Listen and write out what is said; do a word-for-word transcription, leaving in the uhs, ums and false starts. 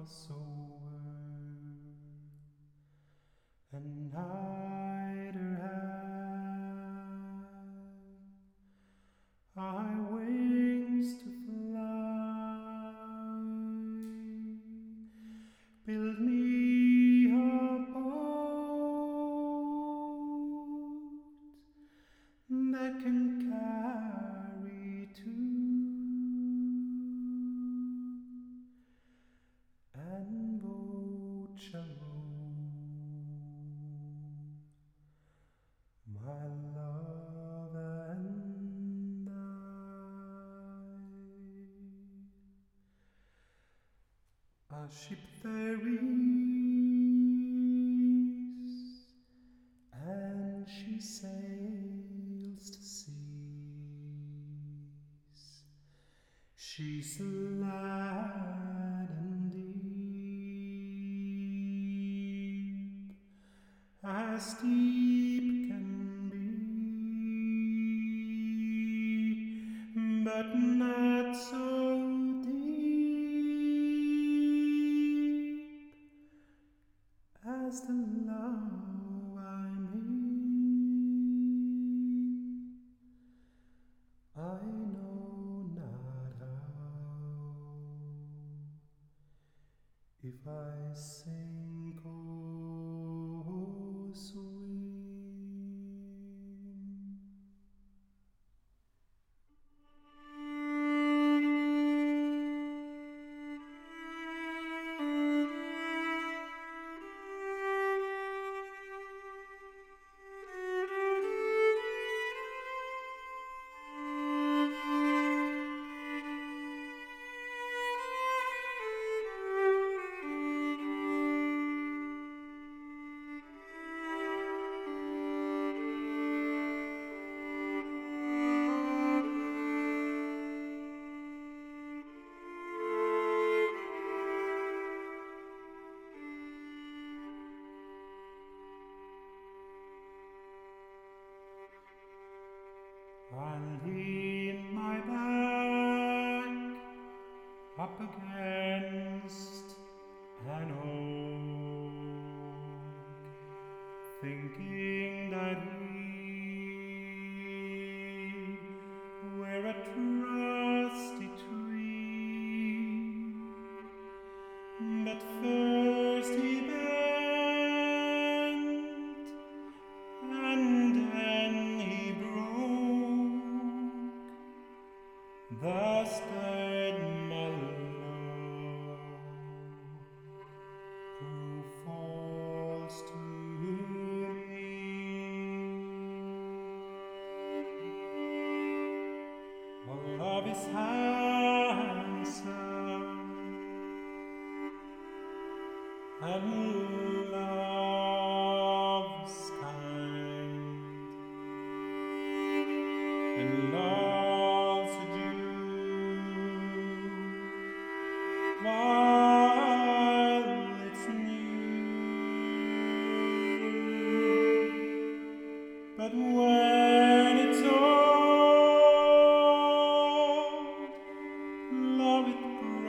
cross over, and neither have I wings to fly. Build me a boat that can carry two, and both shall row, my love and I. A ship there is, and she sails to seas. She's glad and deep, as deep can be, but not so deep as the love I mean. I know not how, if I sink or swim. I'll lean my back up against an oak, thinking that he were a trusty tree, but first he bent, and then he broke. Thus died my love, prove false to me. Our love is handsome, and love's kind, and love's due while it's new. But when it's old, love it